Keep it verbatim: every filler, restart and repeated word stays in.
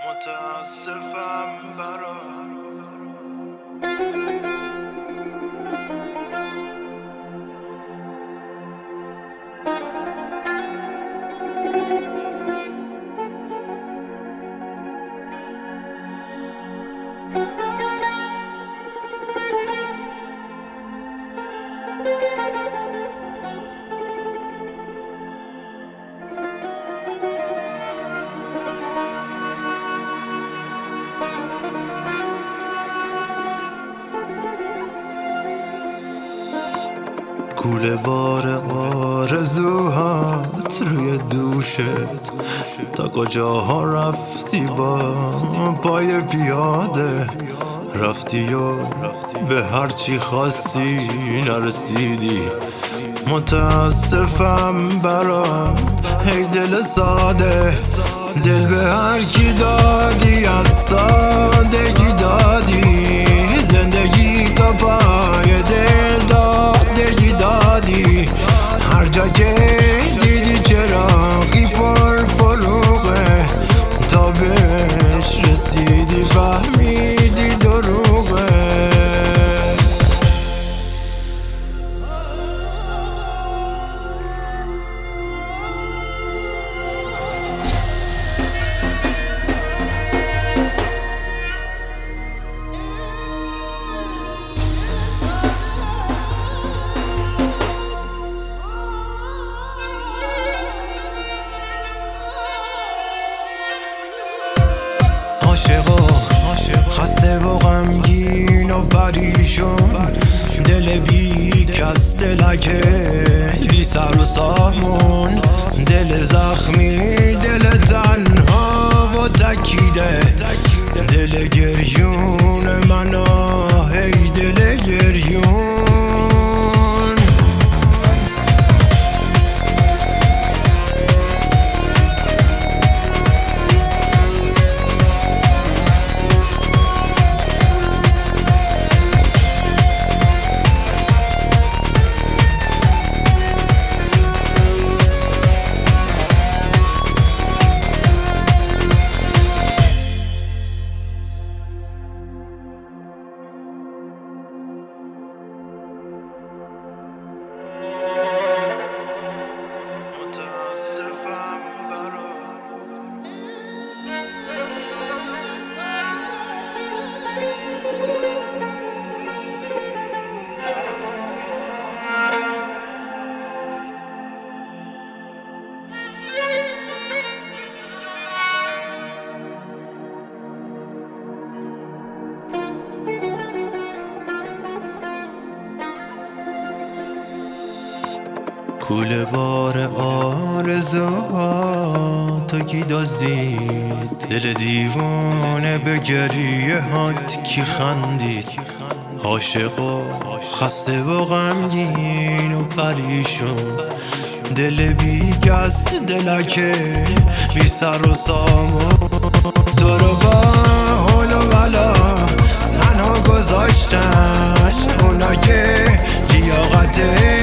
متاسفم برات. کوله بار آرزوهات روی دوشت، تا کجاها رفتی با پای پیاده؟ رفتی و به هرچی خواستی نرسیدی. متاسفم برات ای دل ساده، دل به هر کی دادی از سادگی دادی. زندگی تو پای دل دادگی دادی. هر جا که دیدی چراغی پر فروغه، تا بهش رسیدی فهمیدی دروغه. عاشقا خسته و غمگین و پریشون، دل بی کس دلکه بی سر و سامون. دل زخمی، دل تنها و تکیده، دل گریون من آه ای دل گریون. متاسفم برات. کوله بار آرزوهات کی دزدید؟ دل دیوانه به گریه هات کی خندید؟ عاشقا خسته و غمگین و پریشون، دل بی کس دلکه بی سر و سامون. تو رو با حول و بلا تنها گذاشتن اونا که لیاقت